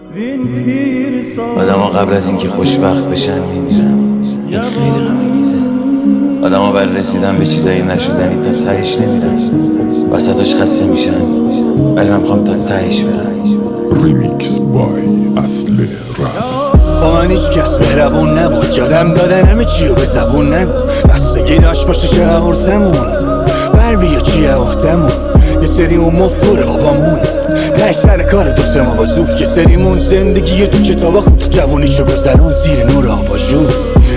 آدم ها قبل از اینکه خوشبخت بشن میمیرن. این خیلی غم‌انگیزه. آدم ها برای رسیدن به چیزایی نشدنی تا تهش نمیرن، وسطش خسته میشن، ولی من میخوام تا تهش برم. ریمیکس بای اصل رپ. با من هیچ کس مهربون نبود، یادم دادن همه چیو به زبون نگو. بستگی داشت باشه چه عرضمون بر بیا چیه اختمون. یه سریمون مفهور بابامون تش سر کار دو سه ما با زود. یه سریمون زندگی تو کتابا خود جوونیشو گذرون زیر نور آباژور.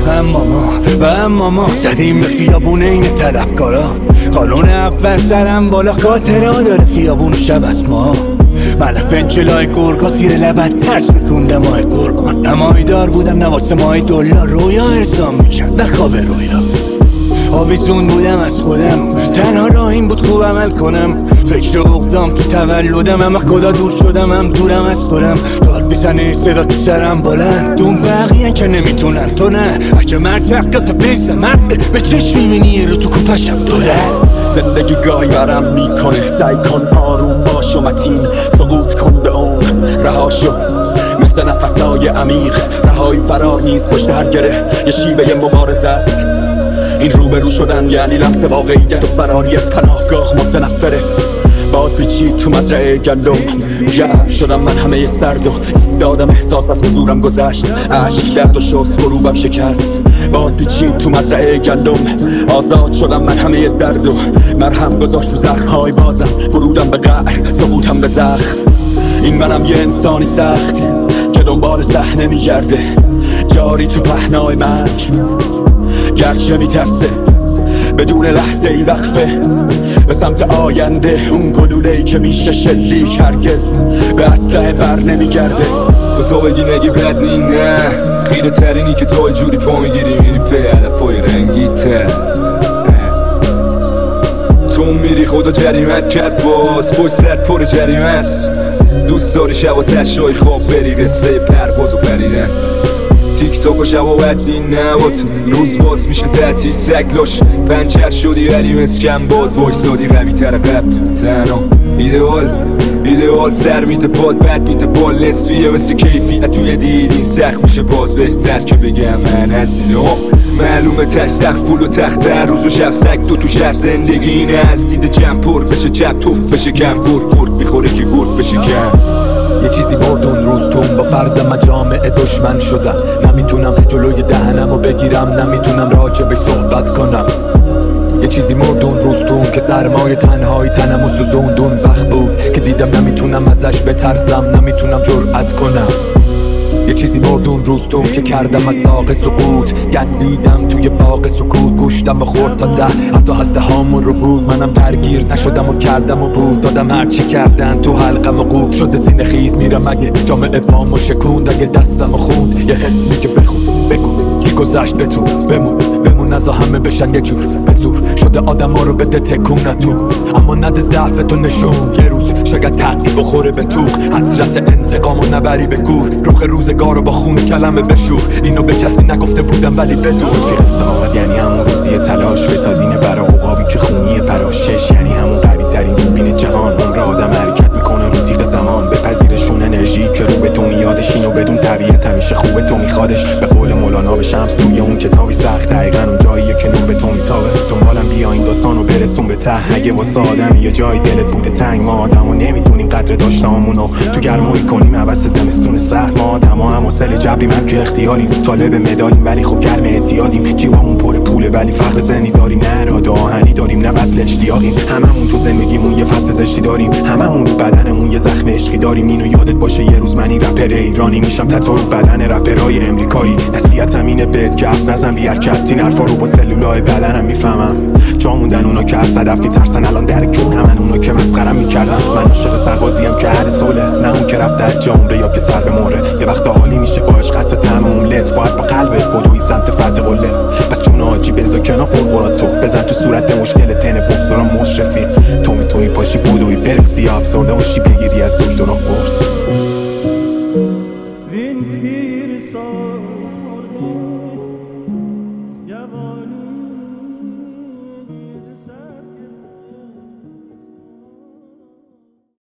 اما ما زدیم به خیابون این طلبکارا. قانون اول سرم بالا خاطره ها داره خیابون شب از ما. من فنچلای گرگا سیر لبت ترس میکونده ماه قربان. نمایدار بودم نواسه ماه دلار رویا ارسام میکرد نه خواب رویا. آویزون بودم از خودم، تنها راه این بود خوب عمل کنم. فکر اقدام تو تولدم، اما خدا دور شدم هم دورم از خودم. داد بیزنه صدا تو سرم بلند، دون بقیه‌ن که نمیتونن تو نه. اگه مرد حقیقت بیسه مرد به چشم میبینی رو تو کوپشم دوره. زندگی گاهی برم میکنه، سعی کن آروم باش و متین. سقوط کن به عمر رهاشو مثل نفسای عمیق. رهایی فرار نیست پشت هر گره، یه شیوه مبارزه است. این روبرو شدن یعنی لمس واقعیت و فراری از پناهگاه متنفره. باد پیچید تو مزرعه گندم، گرم شدم من همه سرد و ایستادم. احساس از حضورم گذشت، عشق درد و شست غروبم شکست. باد پیچید تو مزرعه گندم، آزاد شدم من همه درد و مرهم گذاشت تو زخم‌های بازم. ورودم به قهر، سقوطم به زخم. این منم یه انسانی سخت که دنبال صحنه میگرده، جاری تو پهنای مرگ. گرچه میترسه بدون لحظه ای وقفه به سمت آینده. اون گلوله‌ای که میشه شلیک هرگز به اسلحه بر نمیگرده. تو بگی نگی بد نی نه، خیره ترینی که تو جوری پا میگیری میری پی هدفای رنگی تر. تو میری خدا جریمت کرد باز، پشت سر پر جریمه است. دوست داری شب و تشای خواب بری قصه پرواز و پریدن. تیک تاک و شب و بدی نباد، روز باز میشه تعطیل سگلاش. پنچر شدی ولی مسکن باد، وایسادی قوی تر قبل تنها. ایدئال سر میده پاد، بد میده بال نصفیه مثل کیفیت توی دیدین. سخت میشه باز بهتر که بگم من هستین. معلومه تش سخت پول و تخت هر روز و شب سگ تو شهر. زندگی اینه از دید جمع پر بشه چپ توف بشه کم برد میخوره که برد بشه کم. یه چیزی برد اون روز تون، با فرض مجامع دشمن شدم. نمیتونم جلوی دهنمو بگیرم، نمیتونم راجبش صحبت کنم. یه چیزی مرد اون روز تون که سرمایه تنهایی تنمو سوزوندون. وقت بود که دیدم نمیتونم ازش بترسم، نمیتونم جرأت کنم. یه چیزی مرد اون روز تون که کردم از ساق سقوط. گندیدم توی باغ سکوت، گوشتم و خورد تا ته حتی هسته هامون رو بود. منم درگیر نشدم و کردم و بود دادم هرچی کردن تو حلقم و قود. شده سینه خیز میرم اگه جامعه پامو شکوند، اگه دستم و خوند. یه حس میگه بخون بگو کی گذشت به تو بمون نزا همه بشن یه جور به زور. شده آدم ها رو بده تکون تو، اما نده ضعف تو نشون. یه روز شاید تقیی بخوره به تو، حسرت انتقام و نبری به گور. روخ روزگار رو با خون کلمه بشور، اینو به کسی نگفته بودم ولی بدون. رفیق سماوت یعنی همون روزی تلاش، بتادین برا عقابی که خونی پراشش. یعنی همون قوی ترین دوربین جهان، عمر آدم حرکت میکنه رو تیغ زمان. به پذیرشون انرژی که رو به تو میادش، اینو بدون طبیعت همیشه خوبه تو میخوادش. به قول مولانا به شمس توی اون کتابی سخت، دقیقاً اون جاییه که نور به تو میتابه. دنبالم بیا این داستانو برسون به ته. اگه واسه آدمی یه جای دلت بوده تنگ، ما آدمو نمیدونیم قدر داشتامونو تو گرمایی کنیم عوض زمستون سخت. ما آدما هم وصل جبریم هم که اختیاریم، طالب مدالیم ولی خب گرم اعتیادیم. جیبامون پر پوله ولی فقر زنی داریم، نه اراده آهنی داریم نه وصل اشتیاقیم. هممون تو زندگیمون یه فصل زشتی داریم، هممون رو بدنمون یه زخم عشقی داریم. اینو یادت باشه یه روز منی رپر ایرانی میشم تتو رو بدن رپرای امریکایی. نصیحتم اینه بهت که حرف نزن بی حرکت، این حرفا رو با سلولای بدنم میفهمم. جا موندن اونا که از صدف میترسن، الان در کونم اونا که مسخرم میکردن. من عاشق سربازیم که اهل صلح، نه اون که رفته از عمره یا که سر به مهره. یه وقت حالی میشه با عشق حتی طعم املت، باید با قلبت بدوی سمت فتح قله. پس جون حاجی بذار کنار قرقراتو، بزن تو صورت مشکل تن بکسورا مشرفی. تو میتونی پاشی بدوی برسی افسرده باشی بگیری از دکترا